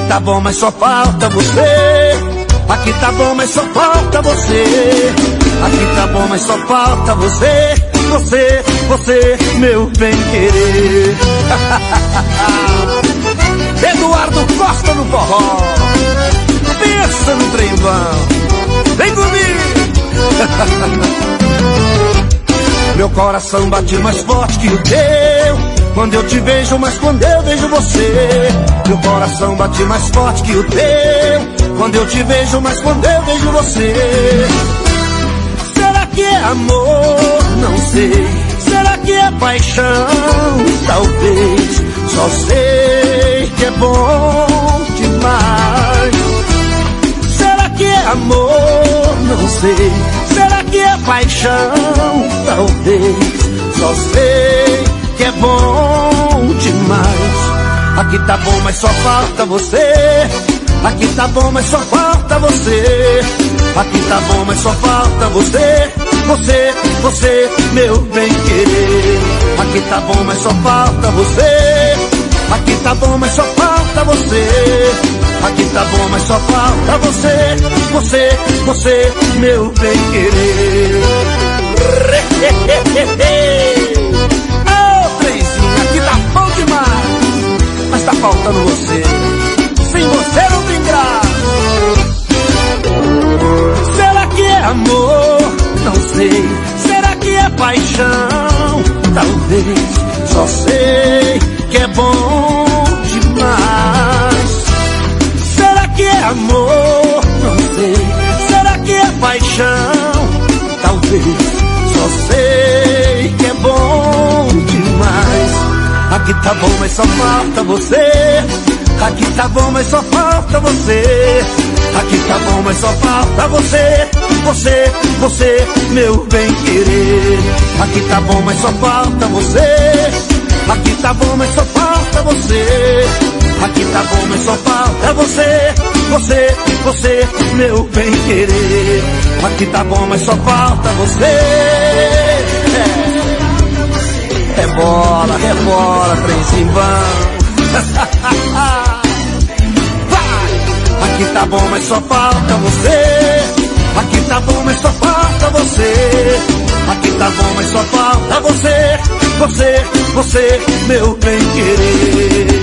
tá bom, mas só falta você. Aqui tá bom, mas só falta você. Aqui tá bom, mas só falta você. Você, meu bem-querer. Eduardo Costa no forró. Pensa no trembão. Vem comigo. Meu coração bate mais forte que o teu quando eu te vejo, mas quando eu vejo você. Meu coração bate mais forte que o teu quando eu te vejo, mas quando eu vejo você. Será que é amor? Não sei. Será que é paixão? Talvez. Só sei que é bom demais. Será que é amor? Não sei. Será que é paixão? Talvez. Só sei que é bom demais. Aqui tá bom, mas só falta você. Aqui tá bom, mas só falta você. Aqui tá bom, mas só falta você. Você, meu bem-querer. Aqui tá bom, mas só falta você. Aqui tá bom, mas só falta você. Aqui tá bom, mas só falta você. Você, meu bem-querer. Ô, trenzinho, aqui tá bom demais, mas tá faltando você. Sem você não tem graça. Será que é amor? Não sei. Será que é paixão? Talvez. Só sei que é bom demais. Será que é amor? Não sei. Será que é paixão? Talvez. Só sei que é bom demais. Aqui tá bom, mas só falta você. Aqui tá bom, mas só falta você. Aqui tá bom, mas só falta você. Você, meu bem-querer. Aqui tá bom, mas só falta você. Aqui tá bom, mas só falta você. Aqui tá bom, mas só falta você. Você, meu bem-querer. Aqui tá bom, mas só falta você. Rebola, trenzinho bom. Aqui tá bom, mas só falta você. Aqui tá bom, mas só falta você. Aqui tá bom, mas só falta você. Você, meu bem-querer.